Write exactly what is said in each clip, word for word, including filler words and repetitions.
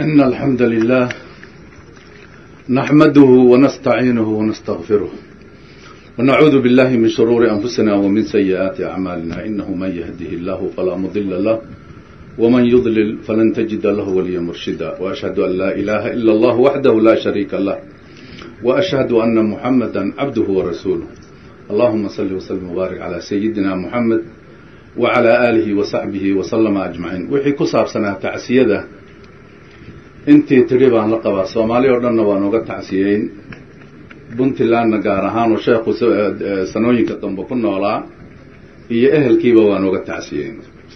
إن الحمد لله نحمده ونستعينه ونستغفره ونعوذ بالله من شرور أنفسنا ومن سيئات أعمالنا إنه من يهده الله فلا مضل له ومن يضلل فلن تجد له وليا مرشدا وأشهد أن لا إله إلا الله وحده لا شريك له وأشهد أن محمدا عبده ورسوله اللهم صل وسلم وبارك على سيدنا محمد وعلى آله وصحبه وسلم أجمعين وحي كصاب سنة تعسيدة intii tiri baan la qabaa Soomaali oo dhan waa nooga tacsiyeyn Puntland gaar ahaan oo sheekhu sanooyinka dambe ku noolaa iyo ehelkiiba waa nooga tacsiyeyn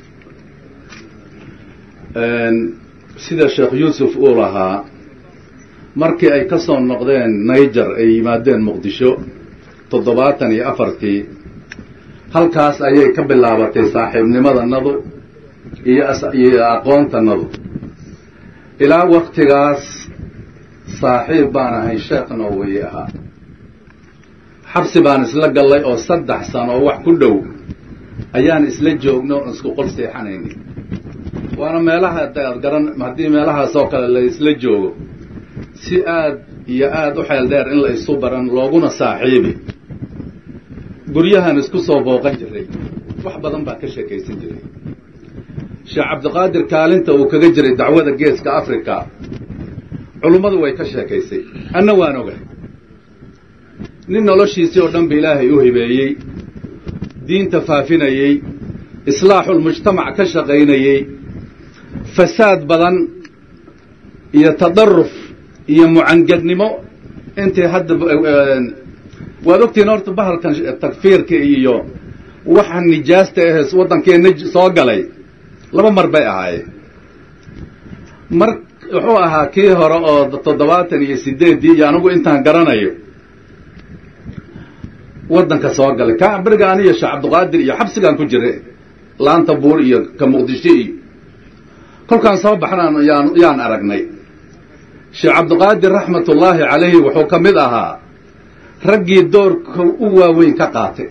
een sida Sheekh Yusuf uu lahaa markii ay ka soo noqdeen Niger ay yimaadeen Muqdisho toddobaatan iyo afartii halkaas ayay ka bilaabatay saaxiibnimadanadu iyo aqoontanadu ilaa waqtigaas saaxiib baan ahay sheekna way ahaa xabsi baan isla galay oo saddex sano oo wax ku dhow ayaan isla joogno isku qol seexanaynay waana meelaha aad garan hadii meelahaas oo kale la isla joogo si aad iyo aad u xeel dheer in la isu baran looguna saaxiibi guryahan isku soo booqan jiray wax badan baa ka sheekaysan jiray Sheekh Abdulqaadir kaalinta uu kaga jiray dacwada geeska Afrika culimadu way ka sheekaysay anna waan ogahay nin noloshiisii oo dhan Ilaahay u hibeeyay diinta faafinayay islaaxul mujtamac ka shaqaynayay fasaad badan iyo tadarruf iyo mucangadnimo intii hadda waad ogtiin horta bahalkan takfiirka iyo waxa nijaasta ah wadankeena soo galay laba mar bay ahaayeen mar wuxuu ahaa kii hore oo toddobaatan iyo sideed iyo anigu intaan garanayo wadanka soo galay ka barigaan iyo Sheekh Abdulqaadir iyo xabsigan ku jiray laanta buur iyo ka Muqdisho kolkaan soo baxnaan yaan yaan aragnay Sheekh Abdulqaadir raxmatullaahi calayhi wuxuu kamid ahaa raggii doorka u waaweyn ka qaatay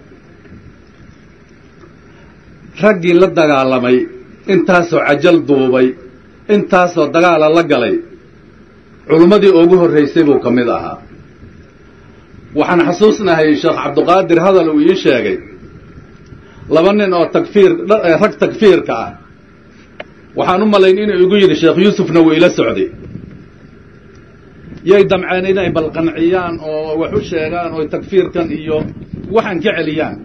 raggii la dagaalamay intaasoo cajal duubay intaasoo dagaala la galay culimadii ugu horeysay buu kamid ahaa waxaan xasuusnahay Sheekh Abdulqaadir hadal uu ii sheegay laba nin oo takfiir rag takfiirka ah waxaan u malayn inuu igu yiri Sheekh Yusufna wuu ila socday yay damceen inay balqanciyaan oo wax u sheegaan oo takfiirkan iyo waxaan ka celiyaan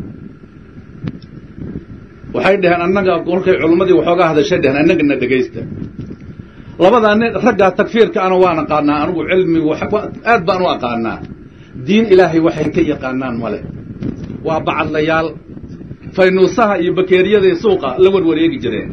waxay dhahan annaga qolkay culimadii waxooga hadashay dhahan annagana dhageysta labada nin ragga takfiirka ana waan aqaanaa anigu cilmi aad baan u aqaanaa diin ilaahay waxay ka yaqaanaan male waa bacadlayaal faynuusaha iyo bakeeriyada suuqa la warwareegi jireen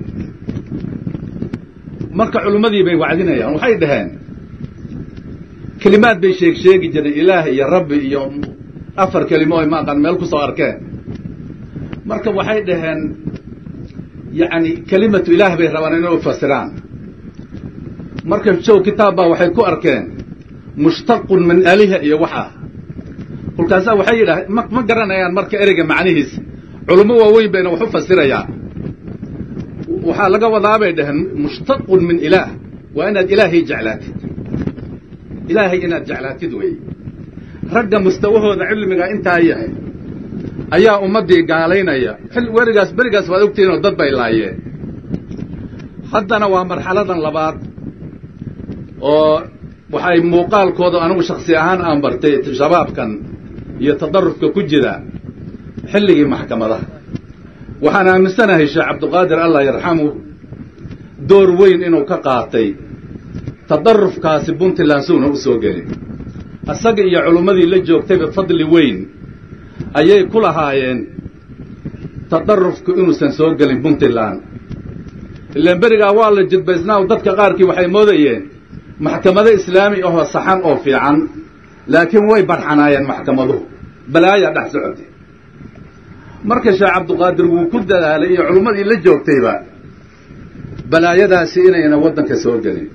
marka culimadii bay wacdinayaan waxay dhaheen kalimaad bay sheeg sheegi jireen ilaahay iyo rabbi iyo afar kalimo ay ma aqaan meel ku soo arkeen marka waxay dhaheen يعني كلمة إله به ربنا فسران مركب شو كتابه وحي كو أركان مشتق من آلهة يوحى قل كذا وحي له ما ما قرنا يعني مركب إرجع معنيهس علماء وين بين وحو فسر يعني وحلقة وضابه دهن مشتق من إله وأنا الإله جعلات إلهي إن جعلات دوي رجع مستواه ذا علمك أنت أيه ayaa ummadii gaaleynaya xil warigaas barigaas waad ogtiin oo dad bay laayeen haddana waa marxaladan labaad oo waxay muuqaalkooda anigu shakhsi ahaan aan bartay shabaabkan iyo tadarrufka ku jira xilligii maxkamadaha waxaan aaminsanahay Sheekh Abdulqaadir Allah yarxamu door weyn inuu ka qaatay tadarrufkaasi Puntland suuna u soo gelin asaga iyo culimadii la joogtay fadli weyn ayay ku lahaayeen tadarrufku inuusan soo galin Puntland ilaa bariga waa la jidbaysnaa dadka qaarkii waxay moodayeen maxkamada islaami oo saxan oo fiican laakiin way barxanaayeen maxkamaduhu balaaya dhax socotay marka Sheekh Abdulqaadir wuu ku dadaalay iyo culimadii la joogtayba balaayadaasi inayna wadanka soo galin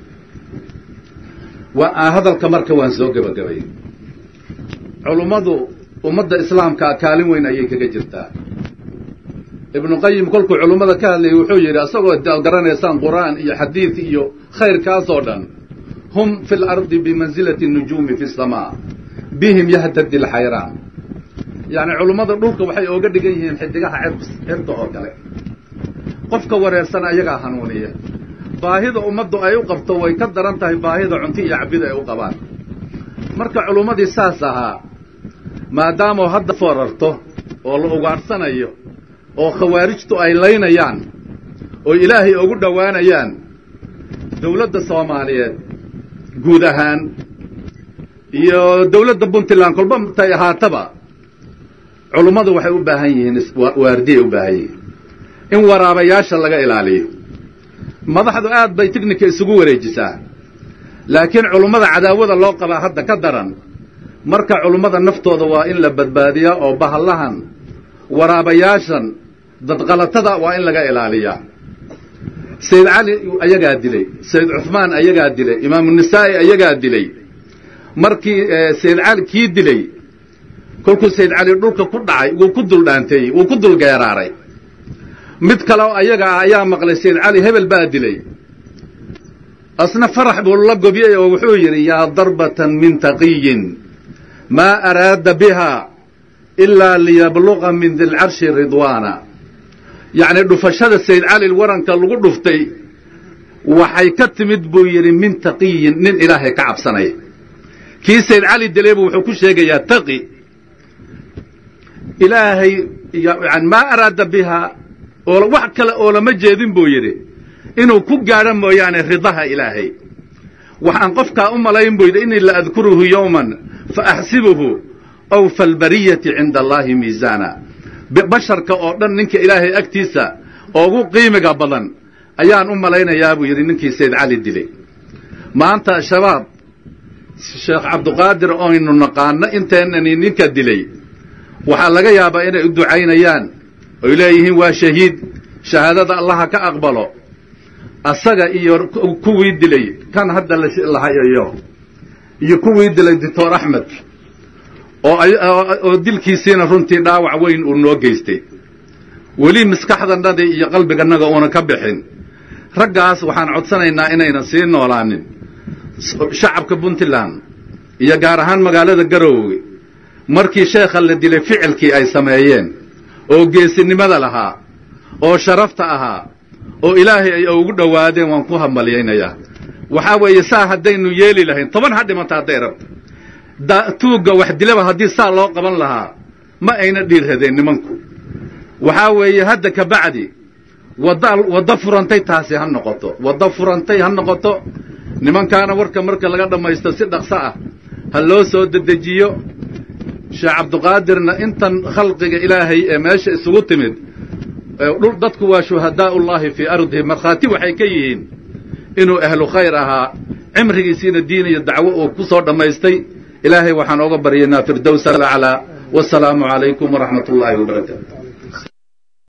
waa hadalka marka waan soo gabagabay culimadu ummadda islaamka kaalin weyn ayay kaga jirtaa ibnu qayim kolkuu culummada ka hadlayay wuxuu yidhi asagoo garanaysaan qur'aan iyo xadiid iyo khayrkaasoo dhan hum fi lardi bimansilati nujuumi fi samaa bihim yahtadi alxayraan yacni culummada dhulka waxay ooga dhigan yihiin xidigaha cirka oo kale qofka wareersan ayagaa hanuuniya baahida ummaddu ay u qabto way ka daran tahay baahida cunto iyo cabida ay u qabaan marka culummadii saas ahaa maadaamoo hadda foorarto oo la ugaadhsanayo oo khawaarijtu ay laynayaan oo ilaahay ugu dhowaanayaan dawladda soomaaliyeed guud ahaan iyo dawladda puntland kolba tay ahaataba culummadu waxay u baahan yihiin waardiyay u baahan yihiin in waraabayaasha laga ilaaliyo madaxdu aad bay tignika isugu wareejisaa laakiin culummada cadaawada loo qabaa hadda ka daran marka culummada naftooda waa in la badbaadiyaa oo bahallahan waraabayaashan dadqalatada waa in laga ilaaliyaa sayid cali ayagaa dilay sayid cuثmaan ayagaa dilay imaamunisaa'i ayagaa dilay markii sayid cali kii dilay kolkuu sayid cali dhulka ku dhacay wuu ku dul dhaanteeyey wuu ku dul geeraaray mid kale oo ayaga ah ayaa maqlay sayid cali hebel baa dilay asna farax buu la gobyey oo wuxuu yidhi yaa darbatan min taqiyin maa araada biha ilaa liyabluqa min dilcarshi ridwaana yacni dhufashada sayid cali waranka lagu dhuftay waxay ka timid buu yidhi min taqiyin nin ilaahay ka cabsanaya kii sayid cali dilaybu wuxuu ku sheegayaa taqi ilaahay yani maa araada biha oo wax kale oo lama jeedin buu yidhi inuu ku gaadho mooyaane ridaha ilaahay waxaan qofkaa u malayn buu yidhi inii la adkuruhu yowman fa axsibuhu awfa albariyati cinda allaahi miisaana basharka oo dhan ninka ilaahay agtiisa oogu qiimiga badan ayaan u malaynayaa buu yidhi ninkii sayid cali dilay maanta shabaab sheekh cabduqaadir oynu naqaano inteennani ninka dilay waxaa laga yaabaa inay u ducaynayaan oy leeyihiin waa shahiid shahaadada allaha ka aqbalo asaga iyo kuwii dilay kan hadda lahayayo iyo kuwii dilay doctor axmed oo oo dilkiisiina runtii dhaawac weyn uu noo geystay weli maskaxdanada iyo qalbiganaga uuna ka bixin raggaas waxaan codsanaynaa inaynan sii noolaanin shacabka puntland iyo gaar ahaan magaalada garoowe markii sheekha la dilay ficilkii ay sameeyeen oo geesinimada lahaa oo sharafta ahaa oo ilaahay ay ugu dhowaadeen waan ku hambalyaynayaa waxaa weeye saa haddaynu yeeli lahayn toban ha dhimanta hadday rabto tuugga wax dilaba haddii saa loo qaban lahaa ma ayna dhiirradeen nimanku waxaa weeye hadda ka bacdi wadda wadda furantay taasi ha noqoto wadda furantay ha noqoto nimankaana warka marka laga dhammaysto si dhaqso ah ha loo soo dedejiyo sheekh cabduqaadirna intan khalqiga ilaahay ee meesha isugu timid dadku waa shuhadaa'ullaahi fii ardihi markhaati waxay ka yihiin inuu ahlu khayr ahaa cimrigiisiina diin iyo dacwo uu ku soo dhammaystay ilaahay waxaan ooga baryaynaa firdowsa alaclaa wasalaamu calaykum waraxmat ullaahi wabarakaatu